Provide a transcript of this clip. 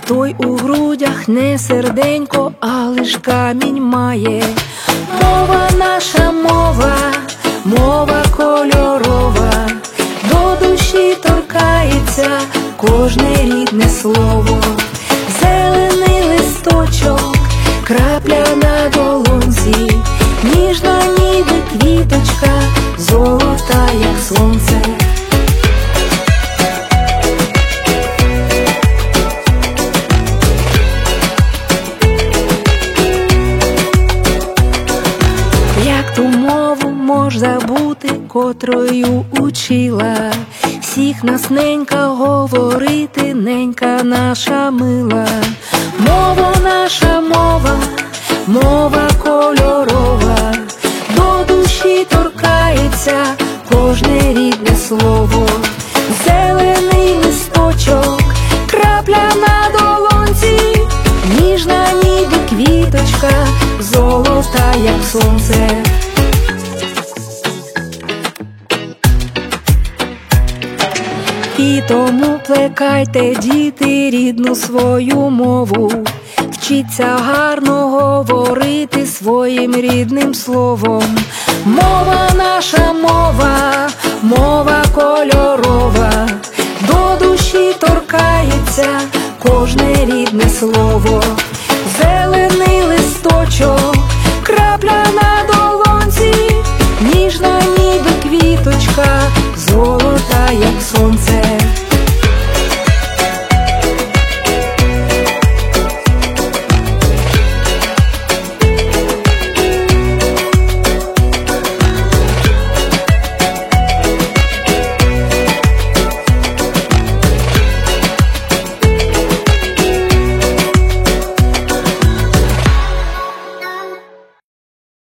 той у грудях не серденько, а лиш камінь має. Мова наша мова, мова кольорова, до душі торкається кожне рідне слово. Зелений листочок, крапля на долонці, ніжна ніби квіточка, золота, як сонце. Як ту мову мож забути, котрою учила всіх нас ненька говорити, ненька наша мила. Мова наша мова, мова кольорова, до душі торкається кожне рідне слово. Зелений листочок, крапля на долонці, ніжна ніби квіточка, золота, як сонце. І тому плекайте, діти, рідну свою мову, вчіться гарно говорити своїм рідним словом. Мова наша мова, мова кольорова, до душі торкається кожне рідне слово. Зелений листочок, крапля на долонці, ніжна ніби квіточка, золота, як